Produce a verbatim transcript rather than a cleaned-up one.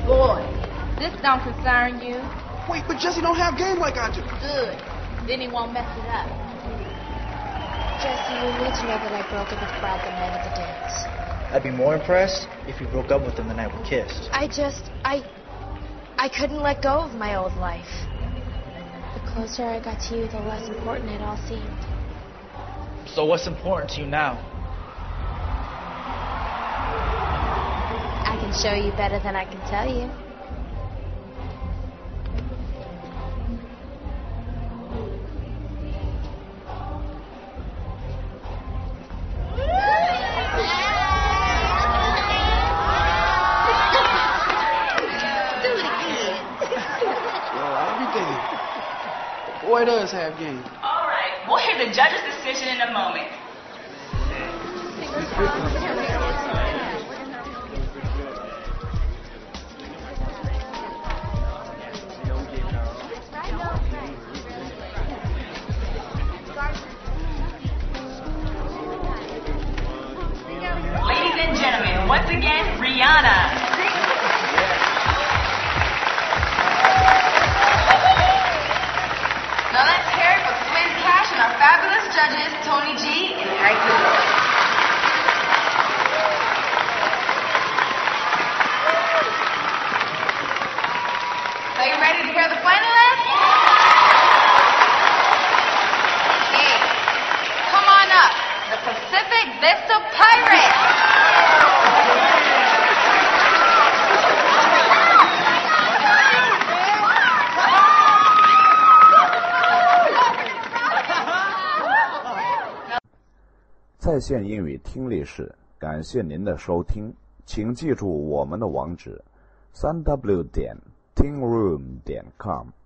Boy, this don't concern you. Wait, but Jesse don't have game like I do. Good. Then he won't mess it up. Jesse, you need to know that I broke up with Brad the night of the dance. I'd be more impressed if you broke up with him the night we kissed. I just, I, I couldn't let go of my old life. The closer I got to you, the less important it all seemed. So what's important to you now? I can show you better than I can tell you. Boy does have game. All right, we'll hear the judge's decision in a moment. Ladies and gentlemen, once again, Rihanna. Now let's hear it for Slim Cash and our fabulous judges, Tony G and Harry Cooper. Are you ready to hear the finalists? Okay, come on up, the Pacific Vista Pirates. 在线英语听力室，感谢您的收听，请记住我们的网址：三 w 点 tingroom 点 com。